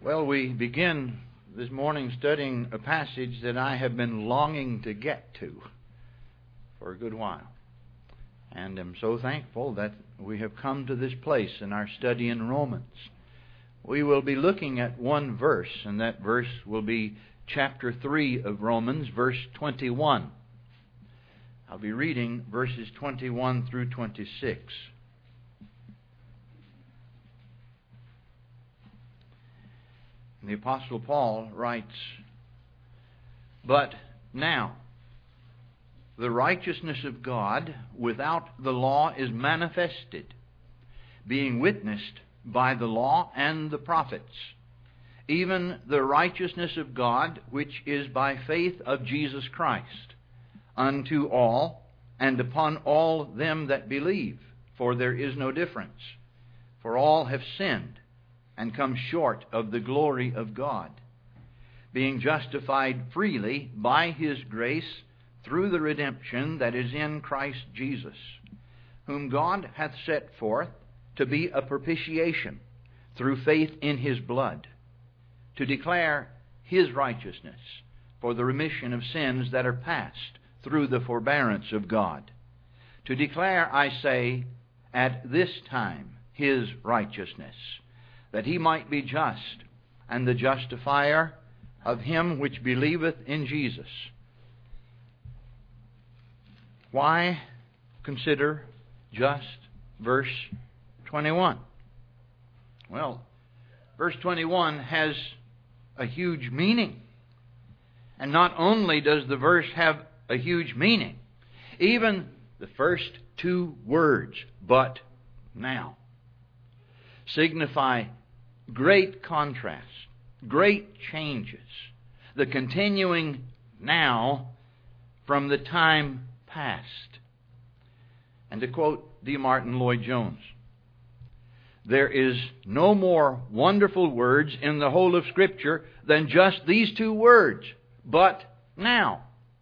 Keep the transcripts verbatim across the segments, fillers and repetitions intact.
Well, we begin this morning studying a passage that I have been longing to get to for a good while. And am so thankful that we have come to this place in our study in Romans. We will be looking at one verse, and that verse will be chapter three of Romans, verse twenty-one. I'll be reading verses twenty-one through twenty-six. The Apostle Paul writes, "But now the righteousness of God without the law is manifested, being witnessed by the law and the prophets, even the righteousness of God which is by faith of Jesus Christ, unto all and upon all them that believe, for there is no difference. For all have sinned and come short of the glory of God, being justified freely by His grace through the redemption that is in Christ Jesus, whom God hath set forth to be a propitiation through faith in His blood, to declare His righteousness for the remission of sins that are past through the forbearance of God, to declare, I say, at this time His righteousness, that He might be just and the justifier of him which believeth in Jesus." Why consider just verse twenty-one? Well, verse twenty-one has a huge meaning. And not only does the verse have a huge meaning, even the first two words, "but now," signify great contrast, great changes, the continuing now from the time past. And to quote D. Martin Lloyd-Jones, "There is no more wonderful words in the whole of Scripture than just these two words, but now."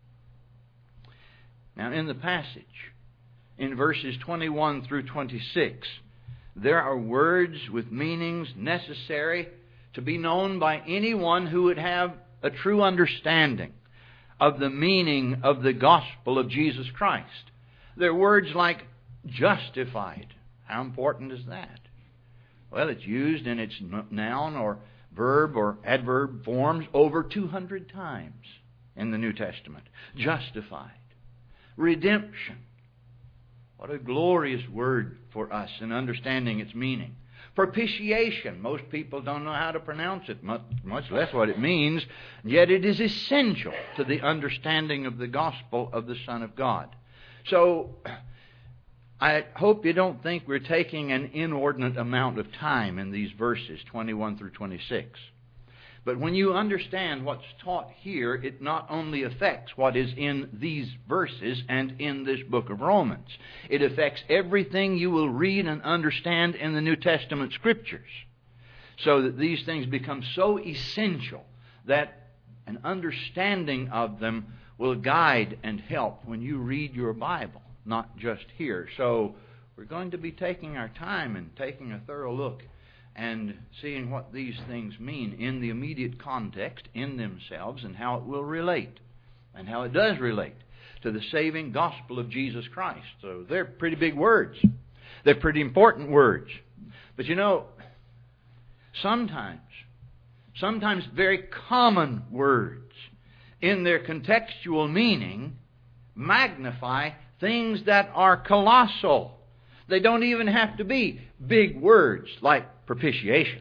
Now in the passage, in verses twenty-one through twenty-six, there are words with meanings necessary to be known by anyone who would have a true understanding of the meaning of the gospel of Jesus Christ. There are words like justified. How important is that? Well, it's used in its noun or verb or adverb forms over two hundred times in the New Testament. Justified. Redemption. What a glorious word for us in understanding its meaning. Propitiation. Most people don't know how to pronounce it, much, much less what it means, yet it is essential to the understanding of the gospel of the Son of God. So, I hope you don't think we're taking an inordinate amount of time in these verses, twenty-one through twenty-six. But when you understand what's taught here, it not only affects what is in these verses and in this book of Romans. It affects everything you will read and understand in the New Testament Scriptures. So that these things become so essential that an understanding of them will guide and help when you read your Bible, not just here. So we're going to be taking our time and taking a thorough look and seeing what these things mean in the immediate context, in themselves, and how it will relate, and how it does relate to the saving gospel of Jesus Christ. So they're pretty big words. They're pretty important words. But you know, sometimes, sometimes very common words in their contextual meaning magnify things that are colossal. They don't even have to be big words like propitiation.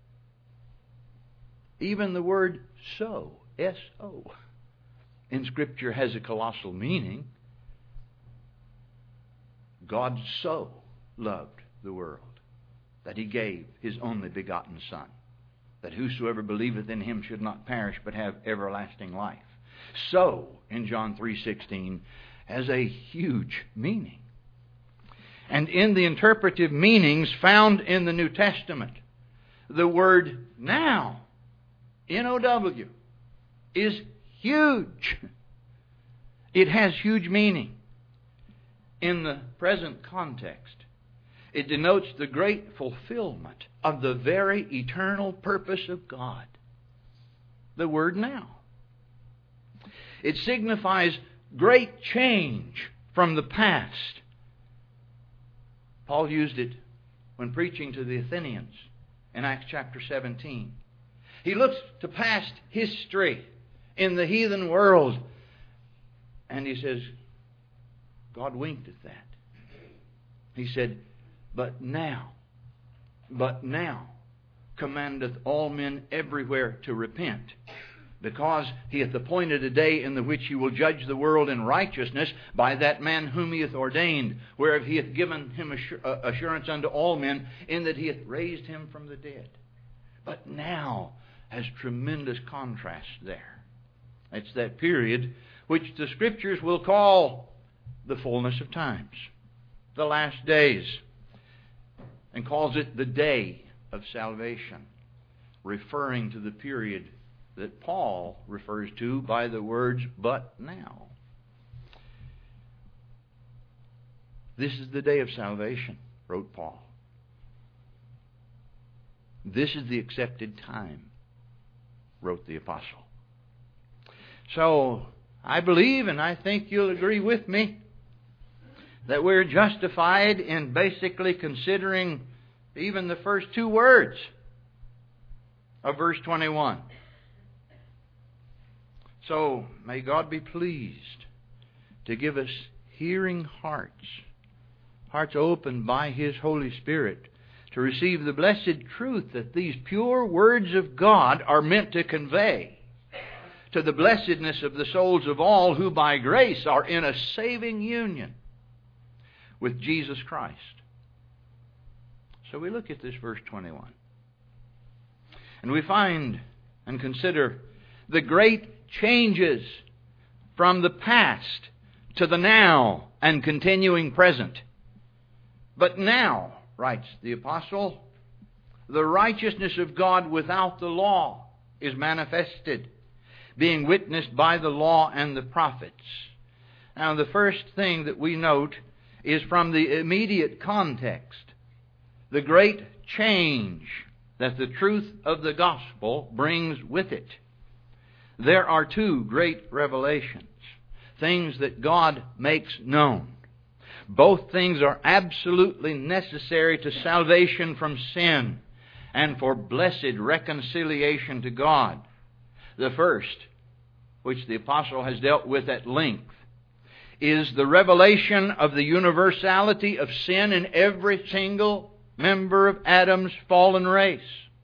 Even the word so, S O, in Scripture has a colossal meaning. God so loved the world that He gave His only begotten Son, that whosoever believeth in Him should not perish but have everlasting life. So, in John three sixteen, has a huge meaning. And in the interpretive meanings found in the New Testament, the word now, N O W, is huge. It has huge meaning. In the present context, it denotes the great fulfillment of the very eternal purpose of God. The word now. It signifies great change from the past. Paul used it when preaching to the Athenians in Acts chapter seventeen. He looks to past history in the heathen world, and he says, God winked at that. He said, but now, but now commandeth all men everywhere to repent, because he hath appointed a day in the which he will judge the world in righteousness by that man whom he hath ordained, whereof he hath given him assurance unto all men, in that he hath raised him from the dead. But now has tremendous contrast there. It's that period which the Scriptures will call the fullness of times, the last days, and calls it the day of salvation, referring to the period that Paul refers to by the words, but now. This is the day of salvation, wrote Paul. This is the accepted time, wrote the apostle. So, I believe, and I think you'll agree with me, that we're justified in basically considering even the first two words of verse twenty-one. So, may God be pleased to give us hearing hearts, hearts opened by His Holy Spirit, to receive the blessed truth that these pure words of God are meant to convey to the blessedness of the souls of all who by grace are in a saving union with Jesus Christ. So we look at this verse twenty-one, and we find and consider the great changes from the past to the now and continuing present. But now, writes the apostle, the righteousness of God without the law is manifested, being witnessed by the law and the prophets. Now, the first thing that we note is from the immediate context, the great change that the truth of the gospel brings with it. There are two great revelations, things that God makes known. Both things are absolutely necessary to salvation from sin and for blessed reconciliation to God. The first, which the apostle has dealt with at length, is the revelation of the universality of sin in every single member of Adam's fallen race,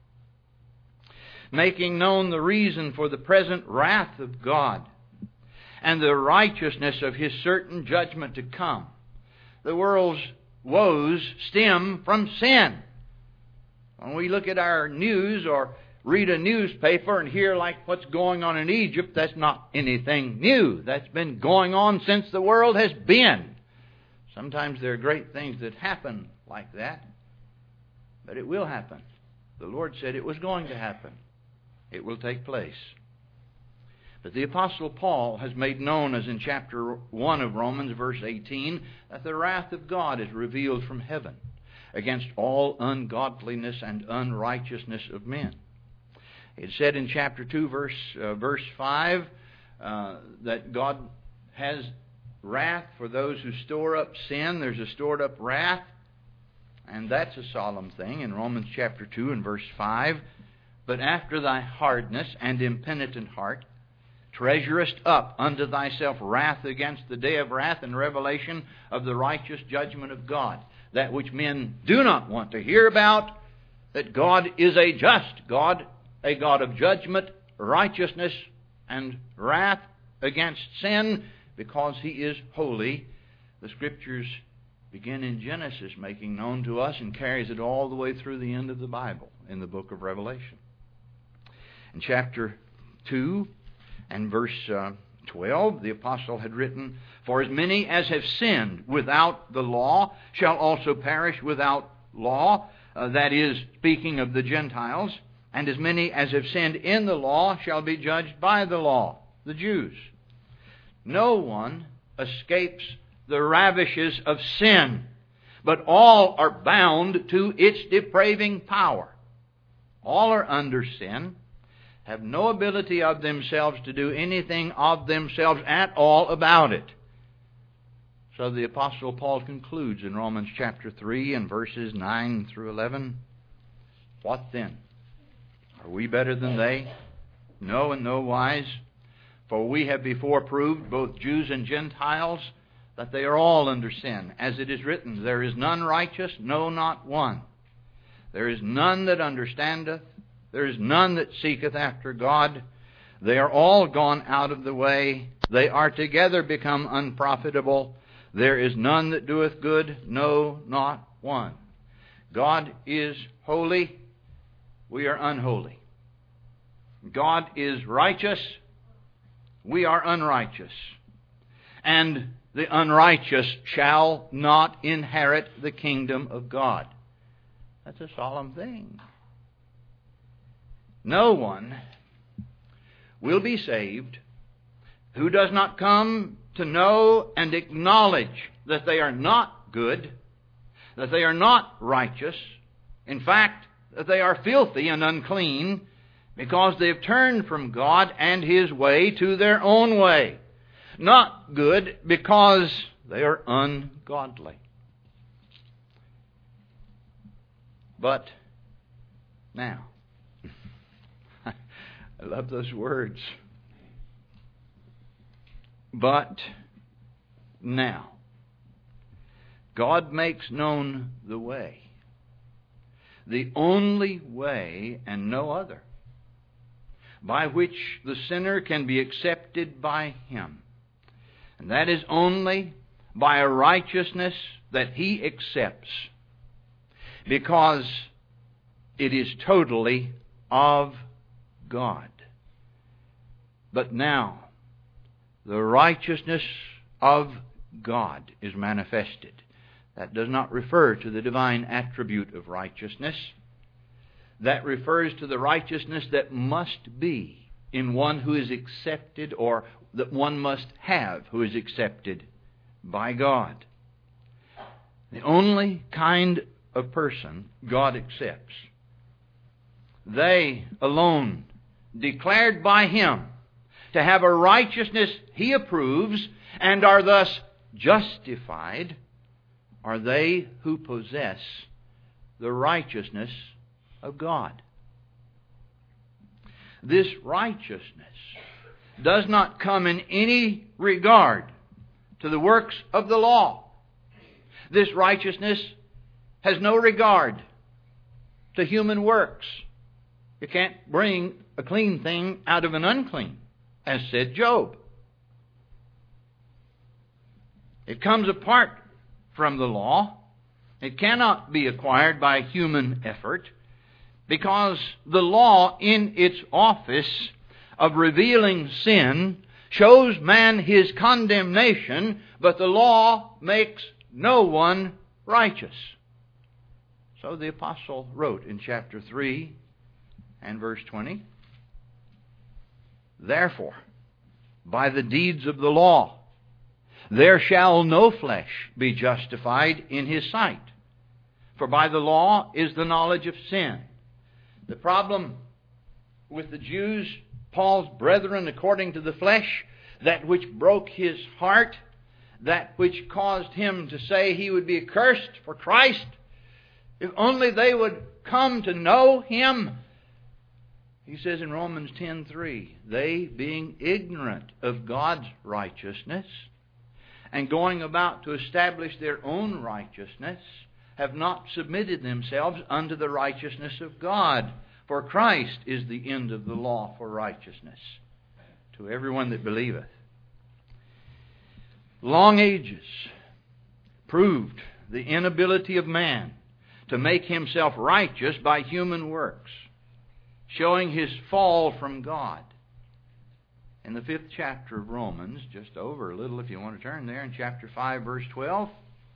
making known the reason for the present wrath of God and the righteousness of His certain judgment to come. The world's woes stem from sin. When we look at our news or read a newspaper and hear like what's going on in Egypt, that's not anything new. That's been going on since the world has been. Sometimes there are great things that happen like that, but it will happen. The Lord said it was going to happen. It will take place. But the Apostle Paul has made known, as in chapter one of Romans, verse eighteen, that the wrath of God is revealed from heaven against all ungodliness and unrighteousness of men. It said in chapter two, verse uh, verse five, uh, that God has wrath for those who store up sin. There's a stored up wrath, and that's a solemn thing in Romans chapter two and verse five. But after thy hardness and impenitent heart, treasurest up unto thyself wrath against the day of wrath and revelation of the righteous judgment of God, that which men do not want to hear about, that God is a just God, a God of judgment, righteousness, and wrath against sin, because He is holy. The Scriptures begin in Genesis, making known to us, and carries it all the way through the end of the Bible in the book of Revelation. In chapter two and verse uh, twelve, the apostle had written, for as many as have sinned without the law shall also perish without law, uh, that is, speaking of the Gentiles, and as many as have sinned in the law shall be judged by the law, the Jews. No one escapes the ravishes of sin, but all are bound to its depraving power. All are under sin, have no ability of themselves to do anything of themselves at all about it. So the Apostle Paul concludes in Romans chapter three and verses nine through eleven. What then? Are we better than they? No, in no wise. For we have before proved, both Jews and Gentiles, that they are all under sin. As it is written, there is none righteous, no, not one. There is none that understandeth. There is none that seeketh after God. They are all gone out of the way. They are together become unprofitable. There is none that doeth good, no, not one. God is holy. We are unholy. God is righteous. We are unrighteous. And the unrighteous shall not inherit the kingdom of God. That's a solemn thing. No one will be saved who does not come to know and acknowledge that they are not good, that they are not righteous, in fact, that they are filthy and unclean, because they have turned from God and His way to their own way. Not good because they are ungodly. But now, I love those words. But now, God makes known the way, the only way and no other, by which the sinner can be accepted by Him. And that is only by a righteousness that He accepts, because it is totally of God. But now, the righteousness of God is manifested. That does not refer to the divine attribute of righteousness. That refers to the righteousness that must be in one who is accepted, or that one must have who is accepted by God. The only kind of person God accepts. They alone, declared by Him to have a righteousness He approves and are thus justified, are they who possess the righteousness of God. This righteousness does not come in any regard to the works of the law. This righteousness has no regard to human works. You can't bring a clean thing out of an unclean, as said Job. It comes apart from the law. It cannot be acquired by human effort, because the law, in its office of revealing sin, shows man his condemnation, but the law makes no one righteous. So the apostle wrote in chapter three and verse twenty, "Therefore, by the deeds of the law, there shall no flesh be justified in his sight. For by the law is the knowledge of sin." The problem with the Jews, Paul's brethren according to the flesh, that which broke his heart, that which caused him to say he would be accursed for Christ, if only they would come to know Him. He says in Romans ten three, they being ignorant of God's righteousness and going about to establish their own righteousness, have not submitted themselves unto the righteousness of God. For Christ is the end of the law for righteousness to everyone that believeth. Long ages proved the inability of man to make himself righteous by human works, showing his fall from God. In the fifth chapter of Romans, just over a little if you want to turn there, in chapter five, verse twelve,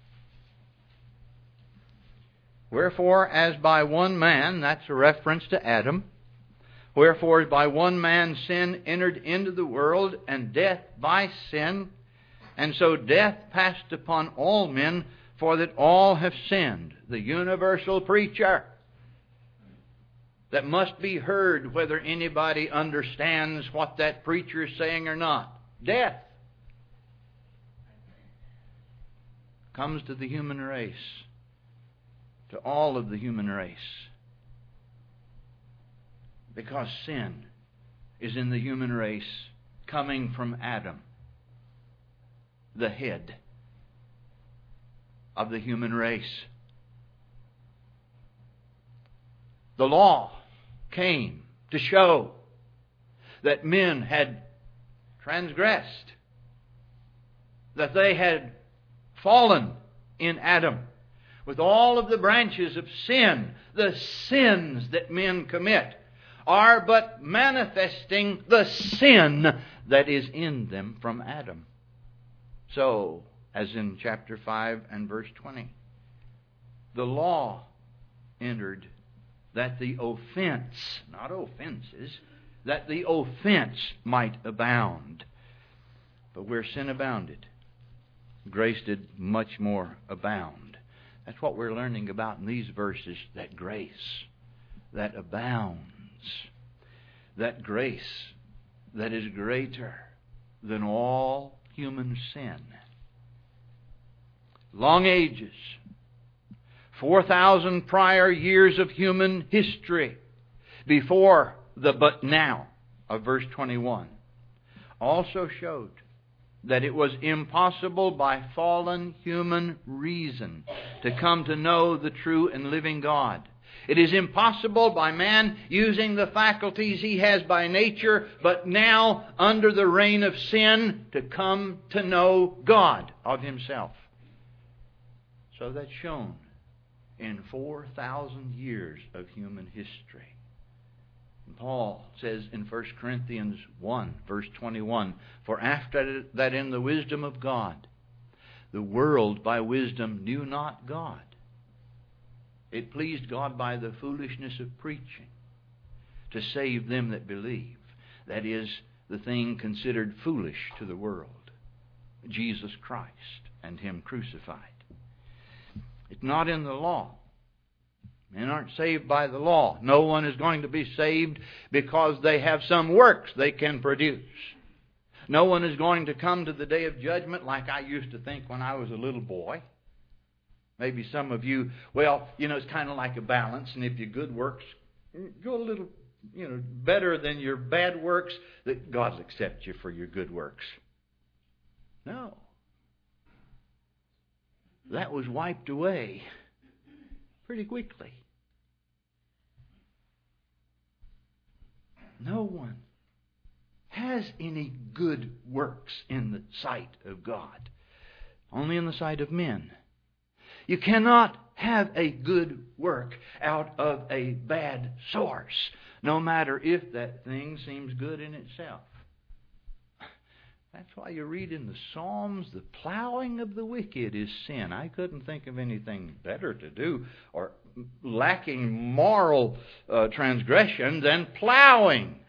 "Wherefore, as by one man," that's a reference to Adam, "wherefore as by one man sin entered into the world, and death by sin, and so death passed upon all men, for that all have sinned." The universal preacher that must be heard whether anybody understands what that preacher is saying or not. Death comes to the human race, to all of the human race, because sin is in the human race coming from Adam, the head of the human race. The law came to show that men had transgressed, that they had fallen in Adam with all of the branches of sin. The sins that men commit are but manifesting the sin that is in them from Adam. So, as in chapter five and verse twenty, the law entered that the offense, not offenses, that the offense might abound. But where sin abounded, grace did much more abound. That's what we're learning about in these verses, that grace that abounds, that grace that is greater than all human sin. Long ages, four thousand prior years of human history before the but now of verse twenty-one also showed that it was impossible by fallen human reason to come to know the true and living God. It is impossible by man using the faculties he has by nature, but now under the reign of sin, to come to know God of himself. So that's shown in four thousand years of human history. And Paul says in First Corinthians one, verse twenty-one, "For after that in the wisdom of God, the world by wisdom knew not God. It pleased God by the foolishness of preaching to save them that believe." That is, the thing considered foolish to the world, Jesus Christ and Him crucified. It's not in the law. Men aren't saved by the law. No one is going to be saved because they have some works they can produce. No one is going to come to the day of judgment like I used to think when I was a little boy. Maybe some of you, well, you know, it's kind of like a balance, and if your good works go a little, you know, better than your bad works, that God will accept you for your good works. No. That was wiped away pretty quickly. No one has any good works in the sight of God. Only in the sight of men. You cannot have a good work out of a bad source, no matter if that thing seems good in itself. That's why you read in the Psalms, the plowing of the wicked is sin. I couldn't think of anything better to do or lacking moral uh, transgression than plowing.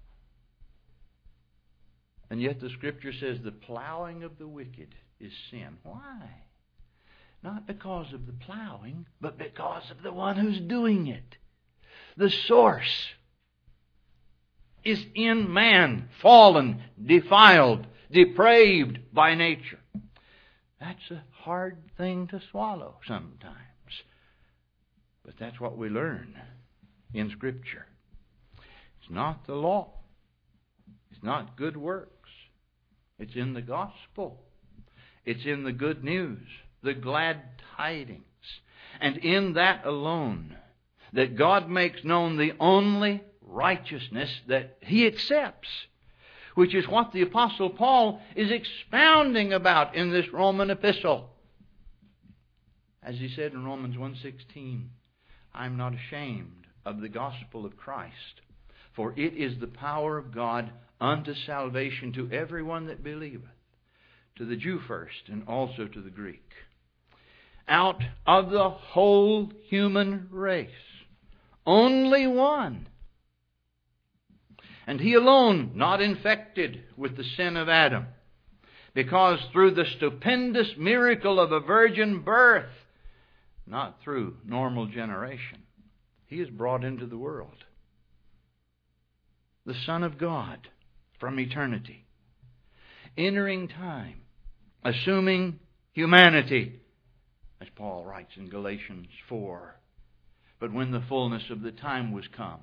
And yet the Scripture says the plowing of the wicked is sin. Why? Not because of the plowing, but because of the one who's doing it. The source is in man, fallen, defiled, depraved by nature. That's a hard thing to swallow sometimes. But that's what we learn in Scripture. It's not the law. It's not good works. It's in the gospel. It's in the good news, the glad tidings. And in that alone, that God makes known the only righteousness that He accepts, which is what the Apostle Paul is expounding about in this Roman epistle. As he said in Romans one sixteen, "I'm not ashamed of the gospel of Christ, for it is the power of God unto salvation to everyone that believeth, to the Jew first, and also to the Greek." Out of the whole human race, only one, and he alone not infected with the sin of Adam, because through the stupendous miracle of a virgin birth, not through normal generation, he is brought into the world. the Son of God from eternity, entering time, assuming humanity, as Paul writes in Galatians four. But when the fullness of the time was come,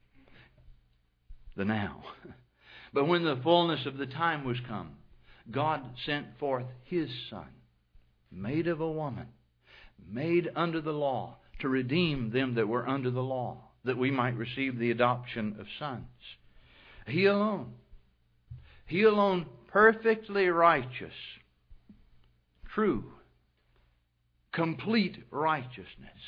the now, but when the fullness of the time was come, God sent forth His Son, made of a woman, made under the law, to redeem them that were under the law, that we might receive the adoption of sons. He alone, He alone perfectly righteous, true, complete righteousness,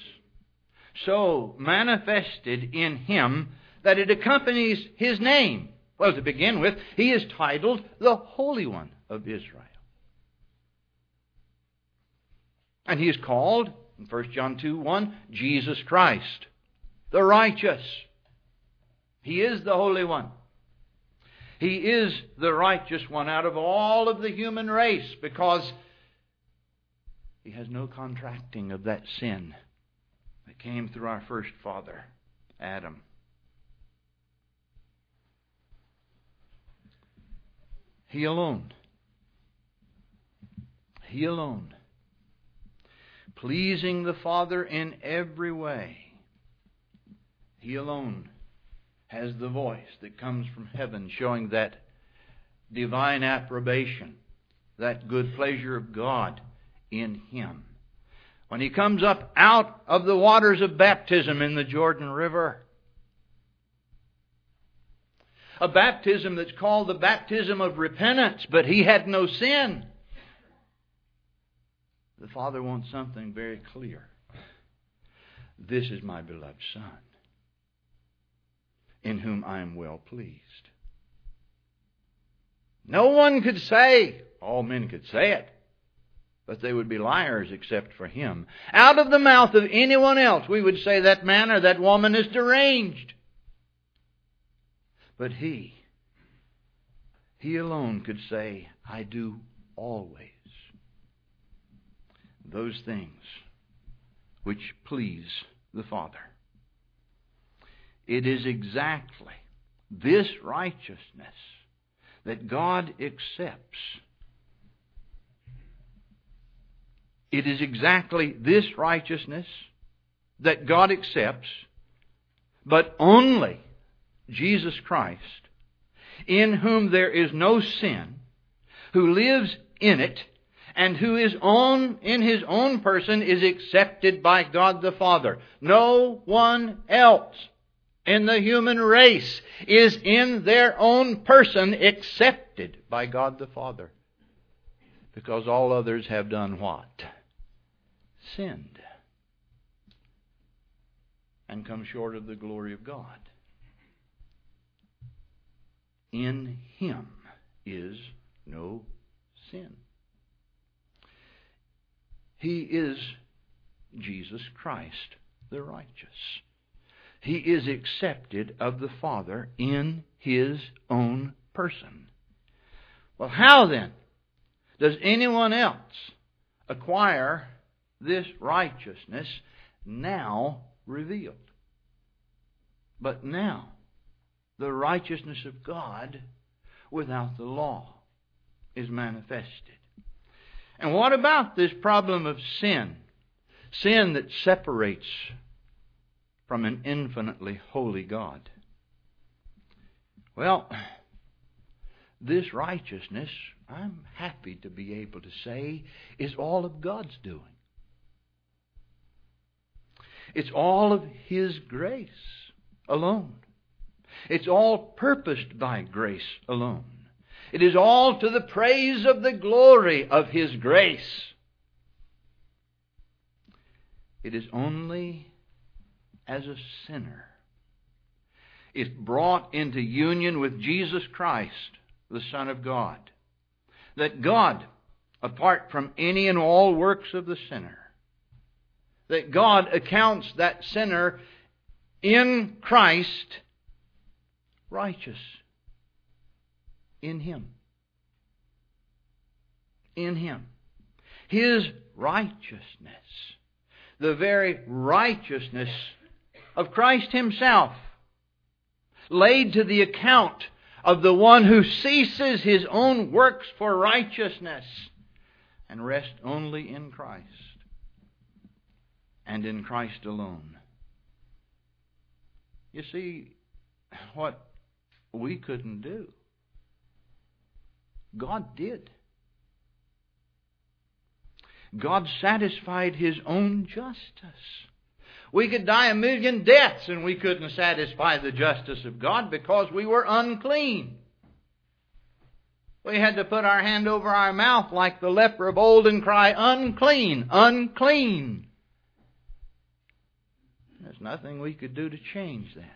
so manifested in Him that it accompanies His name. Well, to begin with, He is titled the Holy One of Israel. And He is called, in First John two one, Jesus Christ, the righteous. He is the Holy One. He is the righteous one out of all of the human race, because He has no contracting of that sin that came through our first father, Adam. He alone. He alone. Pleasing the Father in every way. He alone has the voice that comes from heaven, showing that divine approbation, that good pleasure of God in Him. When He comes up out of the waters of baptism in the Jordan River, a baptism that's called the baptism of repentance, but He had no sin. The Father wants something very clear. This is my beloved Son, in whom I am well pleased. No one could say, all men could say it, but they would be liars except for Him. Out of the mouth of anyone else, we would say that man or that woman is deranged. But He, He alone could say, I do always those things which please the Father. It is exactly this righteousness that God accepts. It is exactly this righteousness that God accepts, but only Jesus Christ, in whom there is no sin, who lives in it, and who is on in His own person is accepted by God the Father. No one else in the human race is in their own person accepted by God the Father. Because all others have done what? Sinned. And come short of the glory of God. In Him is no sin. He is Jesus Christ, the righteous. He is accepted of the Father in His own person. Well, how then does anyone else acquire this righteousness now revealed? But now, the righteousness of God without the law is manifested. And what about this problem of sin? Sin that separates from an infinitely holy God. Well, this righteousness, I'm happy to be able to say, is all of God's doing. It's all of His grace alone. It's all purposed by grace alone. It is all to the praise of the glory of His grace. It is only as a sinner is brought into union with Jesus Christ, the Son of God, that God, apart from any and all works of the sinner, that God accounts that sinner in Christ righteous. In Him. In Him. His righteousness. The very righteousness of Christ Himself. laid to the account of the one who ceases his own works for righteousness and rests only in Christ and in Christ alone. You see, what we couldn't do, God did. God satisfied His own justice. We could die a million deaths and we couldn't satisfy the justice of God because we were unclean. We had to put our hand over our mouth like the leper of old and cry, unclean, unclean. There's nothing we could do to change that.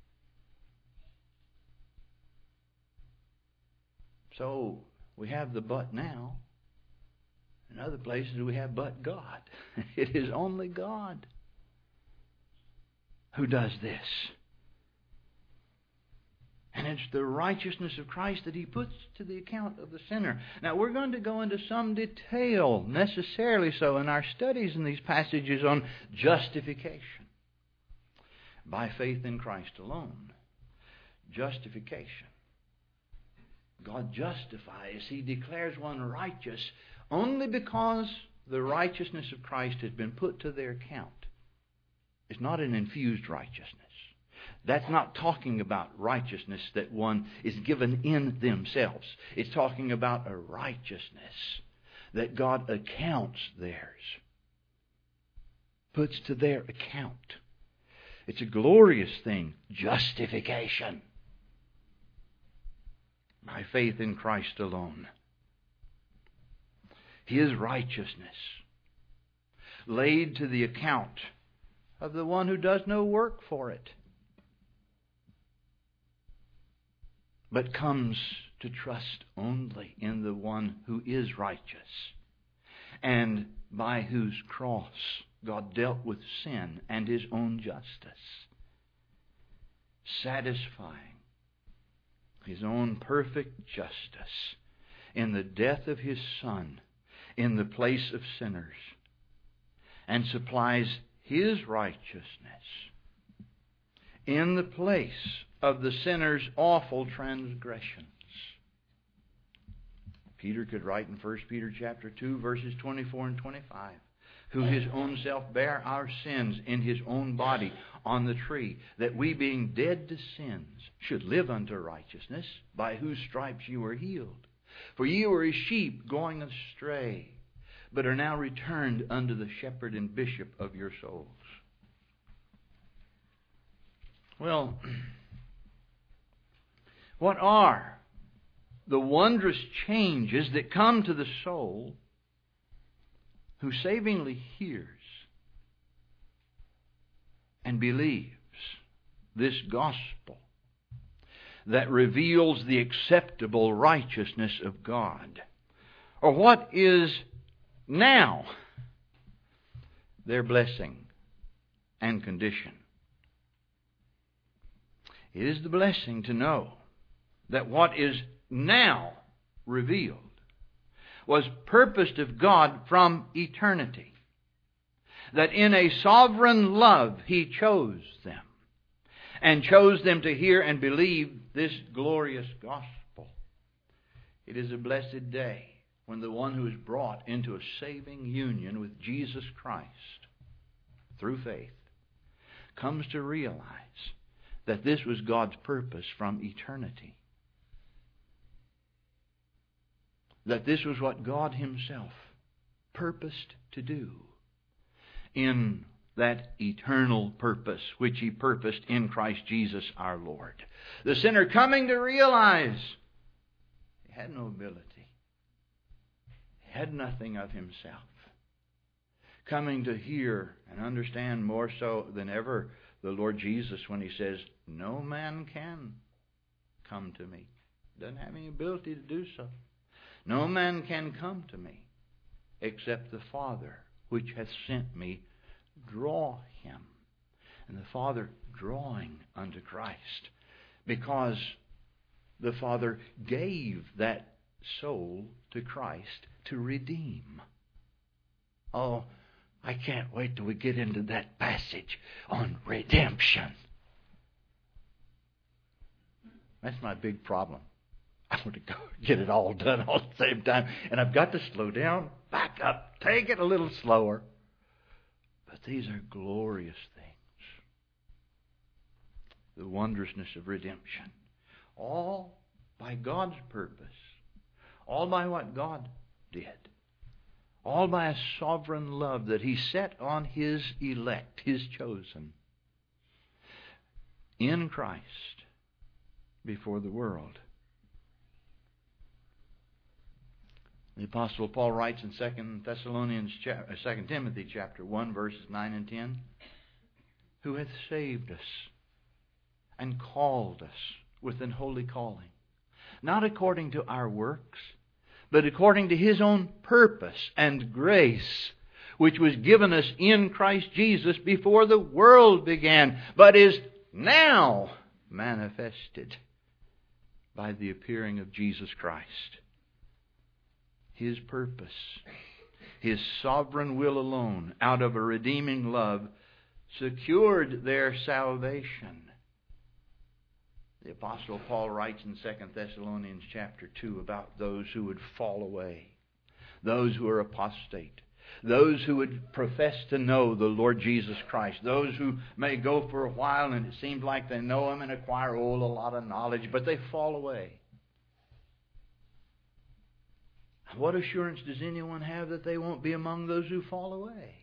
So we have the but now. In other places we have but God. It is only God who does this. And it's the righteousness of Christ that He puts to the account of the sinner. Now we're going to go into some detail, necessarily so, in our studies in these passages on justification. By faith in Christ alone. Justification. God justifies. He declares one righteous only because the righteousness of Christ has been put to their account. It's not an infused righteousness. That's not talking about righteousness that one is given in themselves. It's talking about a righteousness that God accounts theirs. Puts to their account. It's a glorious thing. Justification. By faith in Christ alone. His righteousness laid to the account of the one who does no work for it, but comes to trust only in the one who is righteous, and by whose cross God dealt with sin and His own justice, satisfying His own perfect justice in the death of His Son in the place of sinners, and supplies His righteousness in the place of the sinner's awful transgressions. Peter could write in First Peter chapter two, verses twenty-four and twenty-five, who His own self bare our sins in His own body on the tree, that we being dead to sins should live unto righteousness, by whose stripes you were healed. For ye were as sheep going astray, but are now returned unto the shepherd and bishop of your souls. Well, what are the wondrous changes that come to the soul who savingly hears and believes this gospel that reveals the acceptable righteousness of God? Or what is now their blessing and condition? It is the blessing to know that what is now revealed was purposed of God from eternity. That in a sovereign love He chose them, and chose them to hear and believe this glorious gospel. It is a blessed day when the one who is brought into a saving union with Jesus Christ through faith comes to realize that this was God's purpose from eternity. That this was what God Himself purposed to do in that eternal purpose which He purposed in Christ Jesus our Lord. The sinner coming to realize he had no ability. He had nothing of himself. Coming to hear and understand more so than ever the Lord Jesus when He says, no man can come to me. Doesn't have any ability to do so. No man can come to me except the Father which hath sent me draw him. And the Father drawing unto Christ, because the Father gave that soul to Christ to redeem. Oh, I can't wait till we get into that passage on redemption. That's my big problem. I want to go get it all done all at the same time. And I've got to slow down, back up, take it a little slower. But these are glorious things. The wondrousness of redemption. All by God's purpose. All by what God did. All by a sovereign love that He set on His elect, His chosen, in Christ before the world. The Apostle Paul writes in Second Thessalonians, Second Timothy chapter one, verses nine and ten, who hath saved us and called us with an holy calling, not according to our works, but according to His own purpose and grace, which was given us in Christ Jesus before the world began, but is now manifested by the appearing of Jesus Christ. His purpose, His sovereign will alone, out of a redeeming love, secured their salvation. The Apostle Paul writes in Second Thessalonians chapter two about those who would fall away, those who are apostate, those who would profess to know the Lord Jesus Christ, those who may go for a while and it seems like they know Him and acquire oh, a lot of knowledge, but they fall away. What assurance does anyone have that they won't be among those who fall away?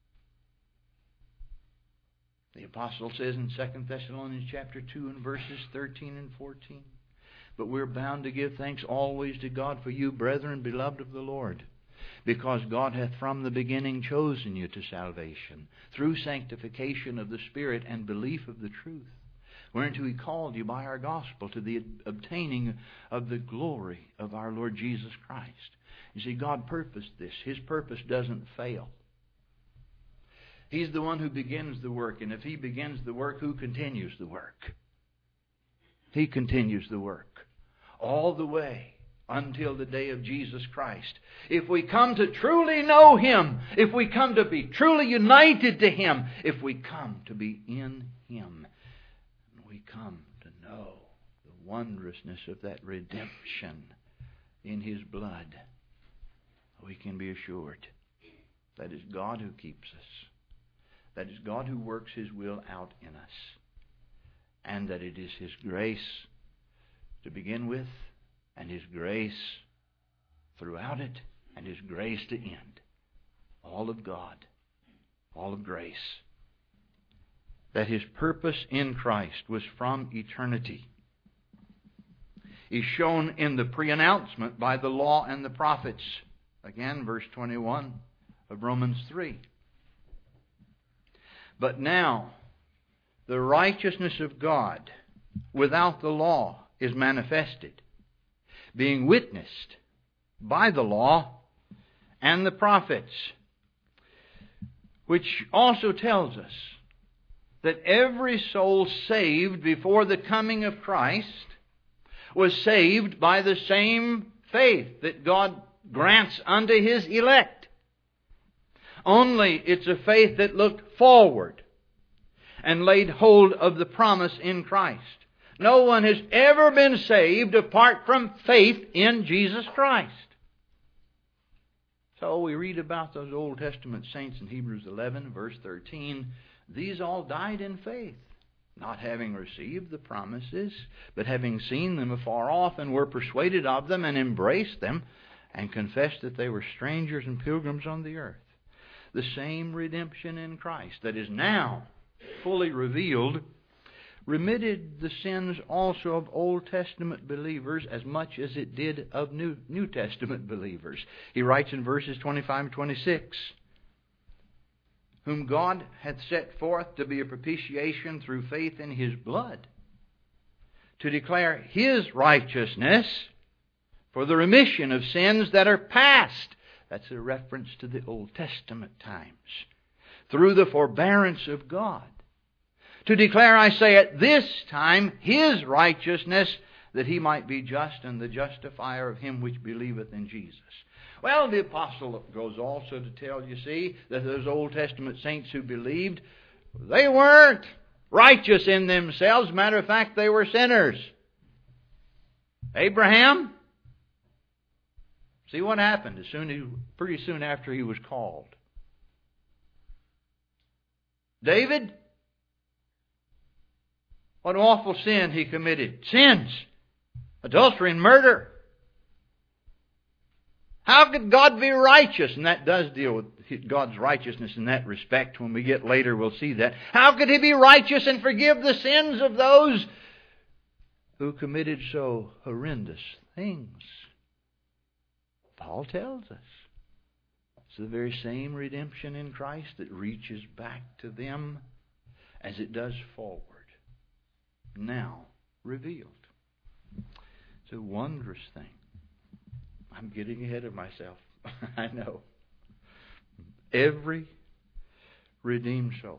The apostle says in Second Thessalonians chapter two and verses thirteen and fourteen, but we're bound to give thanks always to God for you, brethren, beloved of the Lord, because God hath from the beginning chosen you to salvation, through sanctification of the Spirit and belief of the truth, whereunto He called you by our gospel to the obtaining of the glory of our Lord Jesus Christ. You see, God purposed this. His purpose doesn't fail. He's the one who begins the work, and if He begins the work, who continues the work? He continues the work all the way until the day of Jesus Christ. If we come to truly know Him, if we come to be truly united to Him, if we come to be in Him, we come to know the wondrousness of that redemption in His blood, we can be assured that it's God who keeps us. That is God who works His will out in us. And that it is His grace to begin with, and His grace throughout it, and His grace to end. All of God. All of grace. That His purpose in Christ was from eternity is shown in the pre-announcement by the law and the prophets. Again, verse twenty-one of Romans three. But now, the righteousness of God without the law is manifested, being witnessed by the law and the prophets, which also tells us that every soul saved before the coming of Christ was saved by the same faith that God grants unto His elect. Only it's a faith that looked forward and laid hold of the promise in Christ. No one has ever been saved apart from faith in Jesus Christ. So we read about those Old Testament saints in Hebrews eleven, verse thirteen. These all died in faith, not having received the promises, but having seen them afar off, and were persuaded of them, and embraced them, and confessed that they were strangers and pilgrims on the earth. The same redemption in Christ that is now fully revealed remitted the sins also of Old Testament believers as much as it did of New, New Testament believers. He writes in verses twenty-five and twenty-six, whom God hath set forth to be a propitiation through faith in His blood, to declare His righteousness for the remission of sins that are past. That's a reference to the Old Testament times. Through the forbearance of God. To declare, I say, at this time, His righteousness, that He might be just and the justifier of him which believeth in Jesus. Well, the apostle goes also to tell, you see, that those Old Testament saints who believed, they weren't righteous in themselves. Matter of fact, they were sinners. Abraham, see what happened as soon as, pretty soon after he was called. David, what awful sin he committed. Sins, adultery and murder. How could God be righteous? And that does deal with God's righteousness in that respect. When we get later, we'll see that. How could He be righteous and forgive the sins of those who committed so horrendous things? Paul tells us it's the very same redemption in Christ that reaches back to them as it does forward. Now revealed. It's a wondrous thing. I'm getting ahead of myself. I know. Every redeemed soul.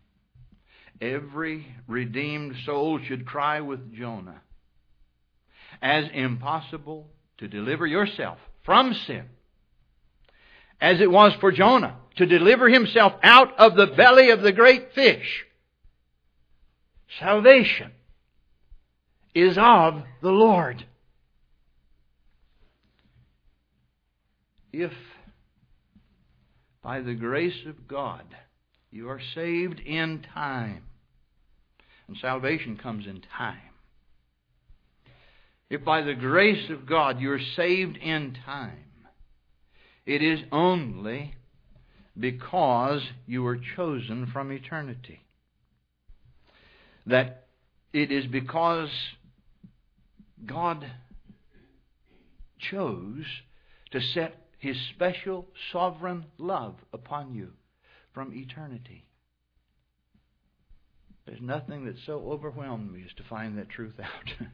Every redeemed soul should cry with Jonah. As impossible to deliver yourself from sin as it was for Jonah to deliver himself out of the belly of the great fish. Salvation is of the Lord. If by the grace of God you are saved in time, and salvation comes in time. If by the grace of God you are saved in time, it is only because you were chosen from eternity. That it is because God chose to set His special sovereign love upon you from eternity. There's nothing that so overwhelmed me as to find that truth out.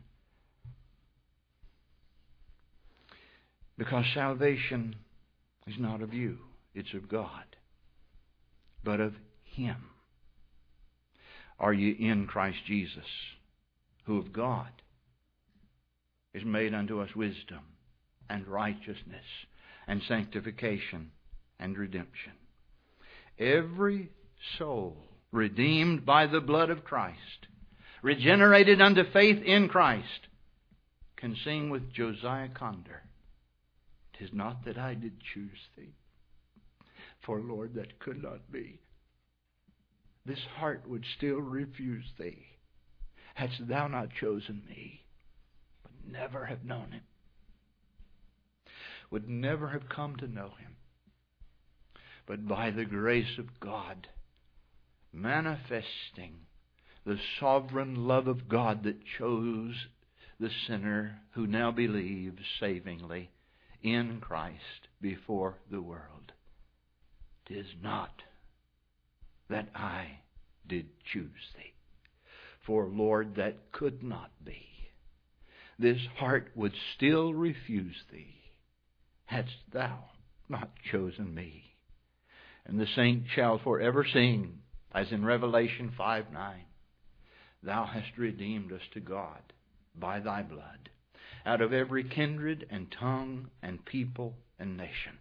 Because salvation is not of you, it's of God, but of Him. Are ye in Christ Jesus, who of God is made unto us wisdom and righteousness and sanctification and redemption? Every soul redeemed by the blood of Christ, regenerated unto faith in Christ, can sing with Josiah Conder, "'Tis not that I did choose thee, for Lord, that could not be. This heart would still refuse thee, hadst thou not chosen me, would never have known Him, would never have come to know Him. But by the grace of God, manifesting the sovereign love of God that chose the sinner who now believes savingly in Christ before the world. 'Tis not that I did choose thee, for Lord, that could not be. This heart would still refuse thee, hadst thou not chosen me." And the saint shall forever sing, as in Revelation five nine, "Thou hast redeemed us to God by thy blood, out of every kindred and tongue and people and nation."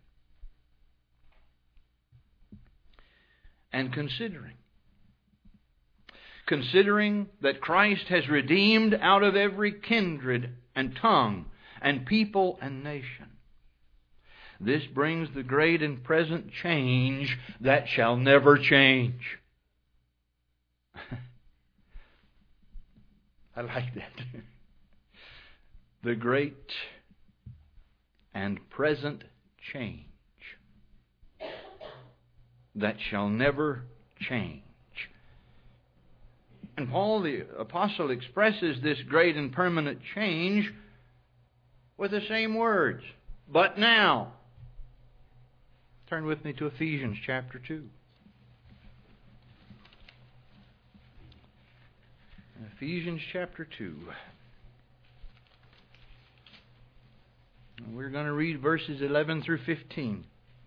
And considering, considering that Christ has redeemed out of every kindred and tongue and people and nation, this brings the great and present change that shall never change. I like that. The great and present change that shall never change. And Paul the Apostle expresses this great and permanent change with the same words. But now. Turn with me to Ephesians chapter two. Ephesians chapter two. And we're going to read verses eleven through fifteen.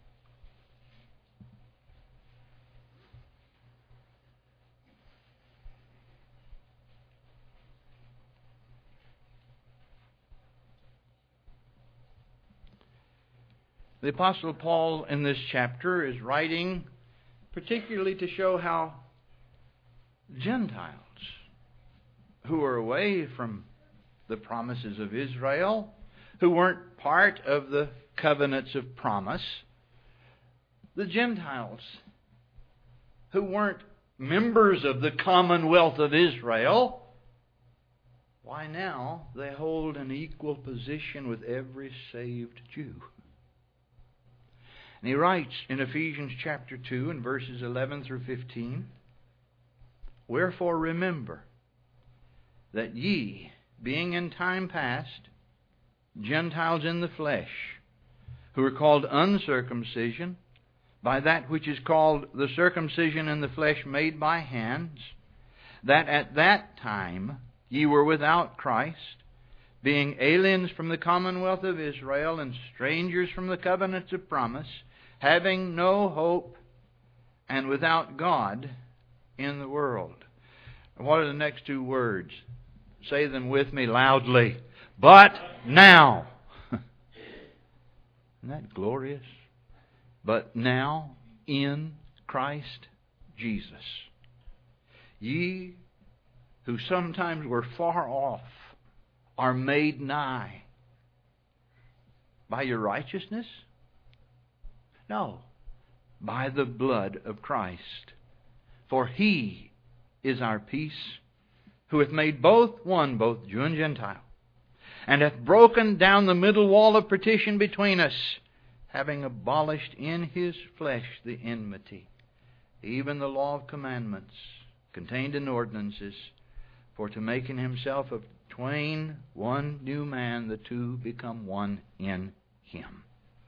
The Apostle Paul in this chapter is writing particularly to show how Gentiles who are away from the promises of Israel, who weren't part of the covenants of promise. The Gentiles, who weren't members of the commonwealth of Israel, why now they hold an equal position with every saved Jew. And he writes in Ephesians chapter two and verses eleven through fifteen, "Wherefore remember that ye, being in time past Gentiles in the flesh, who are called uncircumcision, by that which is called the circumcision in the flesh made by hands, that at that time ye were without Christ, being aliens from the commonwealth of Israel, and strangers from the covenants of promise, having no hope, and without God in the world." What are the next two words? Say them with me loudly. But now. Isn't that glorious? But now in Christ Jesus, ye who sometimes were far off are made nigh. By your righteousness? No. By the blood of Christ. For He is our peace, who hath made both one, both Jew and Gentile, and hath broken down the middle wall of partition between us, having abolished in His flesh the enmity, even the law of commandments contained in ordinances, for to make in Himself of twain one new man, the two become one in Him.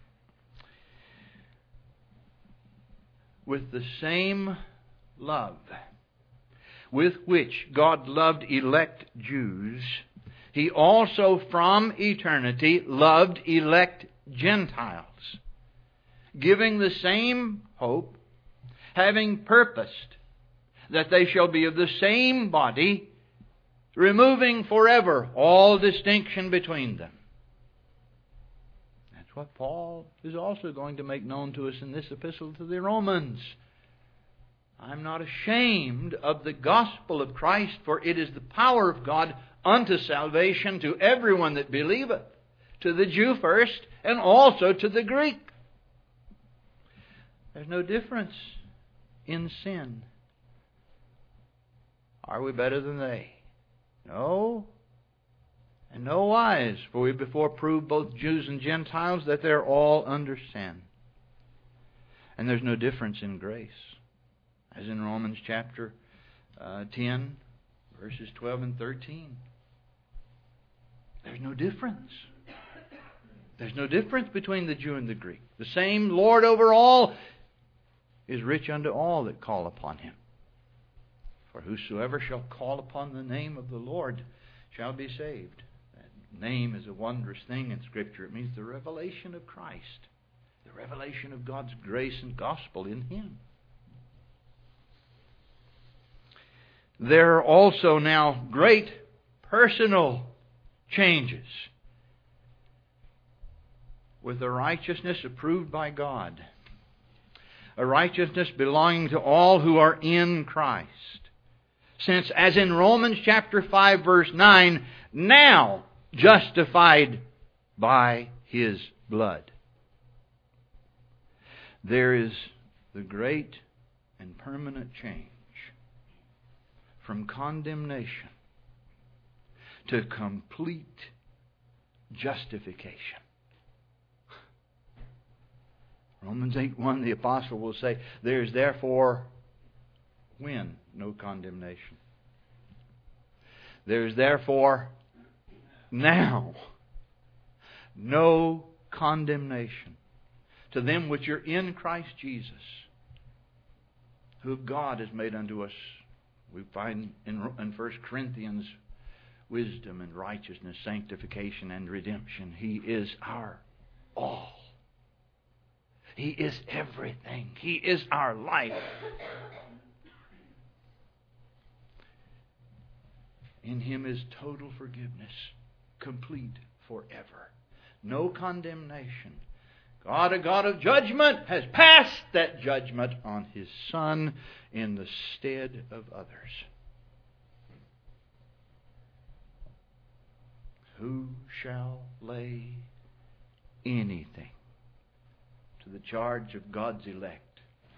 With the same love with which God loved elect Jews, He also from eternity loved elect Gentiles, giving the same hope, having purposed that they shall be of the same body, removing forever all distinction between them. That's what Paul is also going to make known to us in this epistle to the Romans. I'm not ashamed of the gospel of Christ, for it is the power of God unto salvation to everyone that believeth, to the Jew first, and also to the Greek. There's no difference in sin. Are we better than they? No. And no wise, for we before proved both Jews and Gentiles that they're all under sin. And there's no difference in grace. As in Romans chapter uh, ten, verses twelve and thirteen. There's no difference. There's no difference between the Jew and the Greek. The same Lord over all is rich unto all that call upon Him. For whosoever shall call upon the name of the Lord shall be saved. That name is a wondrous thing in Scripture. It means the revelation of Christ. The revelation of God's grace and gospel in Him. There are also now great personal changes with a righteousness approved by God. A righteousness belonging to all who are in Christ. Since, as in Romans chapter five verse nine, now justified by His blood. There is the great and permanent change from condemnation to complete justification. Romans eight one, the apostle will say, there is therefore when? No condemnation. There is therefore now no condemnation to them which are in Christ Jesus, who God has made unto us. We find in, in First Corinthians wisdom and righteousness, sanctification and redemption. He is our all. He is everything. He is our life. In Him is total forgiveness, complete forever. No condemnation. God, a God of judgment, has passed that judgment on His Son in the stead of others. who shall lay anything to the charge of God's elect?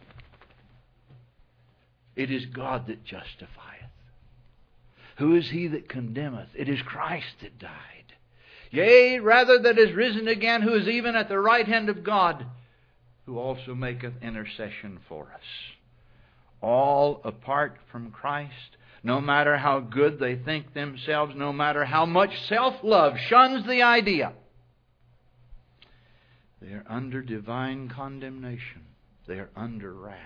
It is God that justifieth. Who is he that condemneth? It is Christ that died. Yea, rather that is risen again, who is even at the right hand of God, who also maketh intercession for us. All apart from Christ, no matter how good they think themselves, no matter how much self-love shuns the idea, they are under divine condemnation. They are under wrath.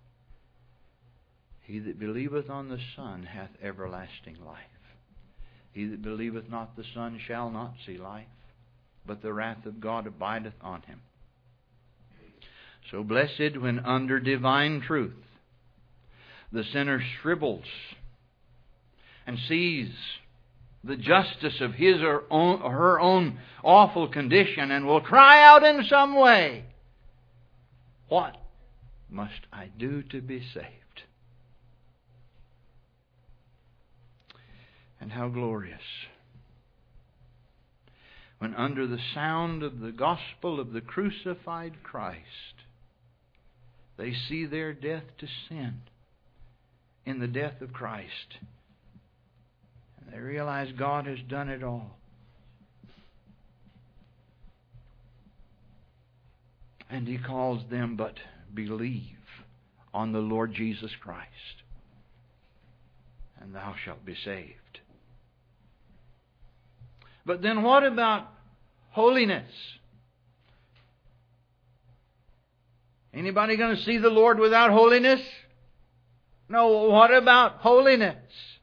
He that believeth on the Son hath everlasting life. He that believeth not the Son shall not see life, but the wrath of God abideth on him. So blessed when under divine truth the sinner shrivels and sees the justice of his or own, her own awful condition and will cry out in some way, what must I do to be saved? And how glorious when under the sound of the gospel of the crucified Christ they see their death to sin in the death of Christ. And they realize God has done it all. And He calls them, but believe on the Lord Jesus Christ, and thou shalt be saved. But then what about holiness? Anybody going to see the Lord without holiness? No, what about holiness?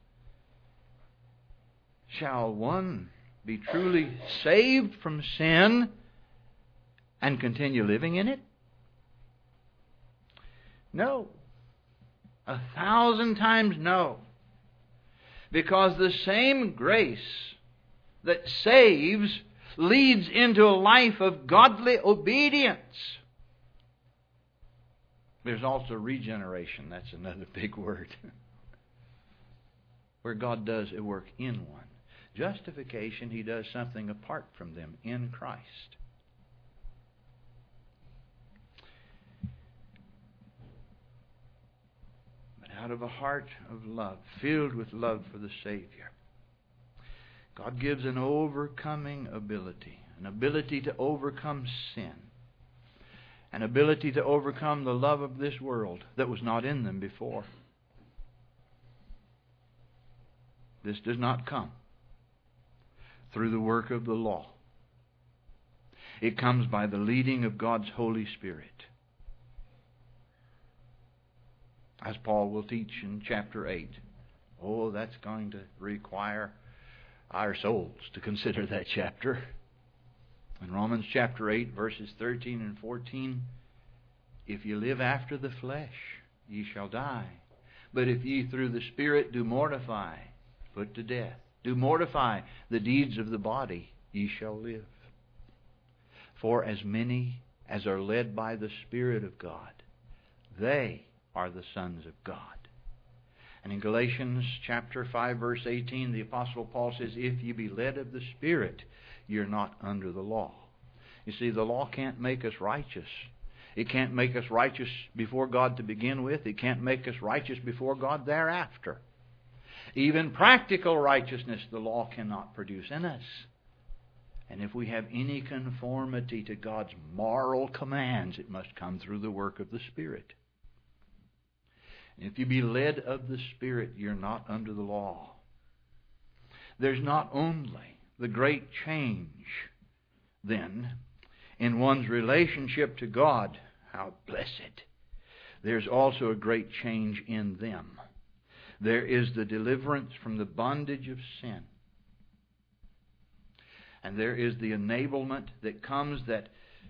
Shall one be truly saved from sin and continue living in it? No. A thousand times no. Because the same grace that saves leads into a life of godly obedience. There's also regeneration. That's another big word. Where God does a work in one. Justification, He does something apart from them in Christ. But out of a heart of love, filled with love for the Savior, God gives an overcoming ability, an ability to overcome sin, an ability to overcome the love of this world that was not in them before. This does not come through the work of the law. It comes by the leading of God's Holy Spirit. As Paul will teach in chapter eight. Oh, that's going to require our souls to consider that chapter. In Romans chapter eight, verses thirteen and fourteen, if ye live after the flesh, ye shall die. But if ye through the Spirit do mortify, put to death, do mortify the deeds of the body, ye shall live. For as many as are led by the Spirit of God, they are the sons of God. And in Galatians chapter five, verse eighteen, the Apostle Paul says, if ye be led of the Spirit, you're not under the law. You see, the law can't make us righteous. It can't make us righteous before God to begin with. It can't make us righteous before God thereafter. Even practical righteousness the law cannot produce in us. And if we have any conformity to God's moral commands, it must come through the work of the Spirit. If you be led of the Spirit, you're not under the law. There's not only the great change, then, in one's relationship to God, how blessed, there's also a great change in them. There is the deliverance from the bondage of sin. And there is the enablement that comes that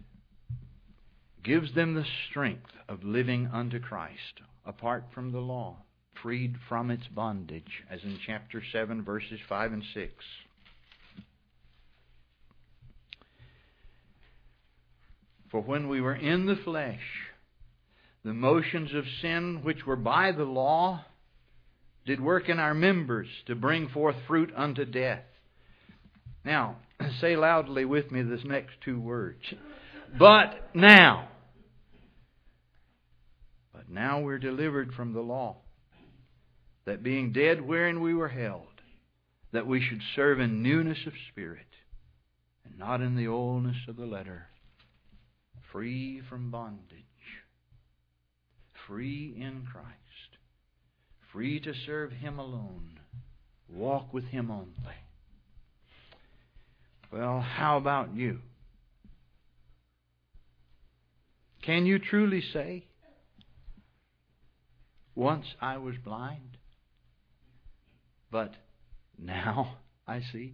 gives them the strength of living unto Christ, apart from the law, freed from its bondage, as in chapter seven, verses five and six. For when we were in the flesh, the motions of sin which were by the law did work in our members to bring forth fruit unto death. Now, say loudly with me this next two words. But now. But now we're delivered from the law, that being dead wherein we were held, that we should serve in newness of spirit, and not in the oldness of the letter, free from bondage, free in Christ, free to serve Him alone, walk with Him only. Well, how about you? Can you truly say, once I was blind, but now I see?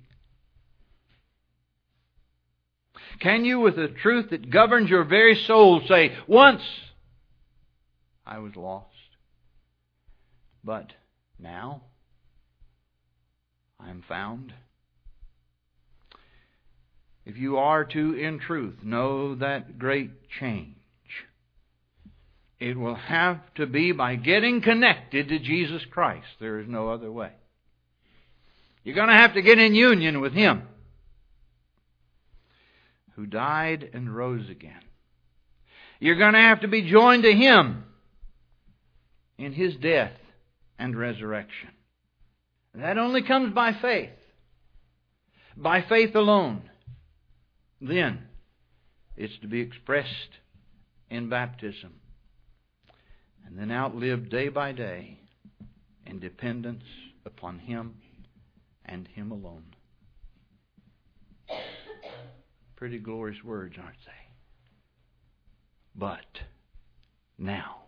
Can you, with the truth that governs your very soul, say, once I was lost, but now I am found? If you are to, in truth, know that great change, it will have to be by getting connected to Jesus Christ. There is no other way. You're going to have to get in union with Him, who died and rose again. You're going to have to be joined to Him in His death and resurrection. And that only comes by faith. By faith alone. Then it's to be expressed in baptism, and then outlived day by day in dependence upon Him and Him alone. Pretty glorious words, aren't they? But now.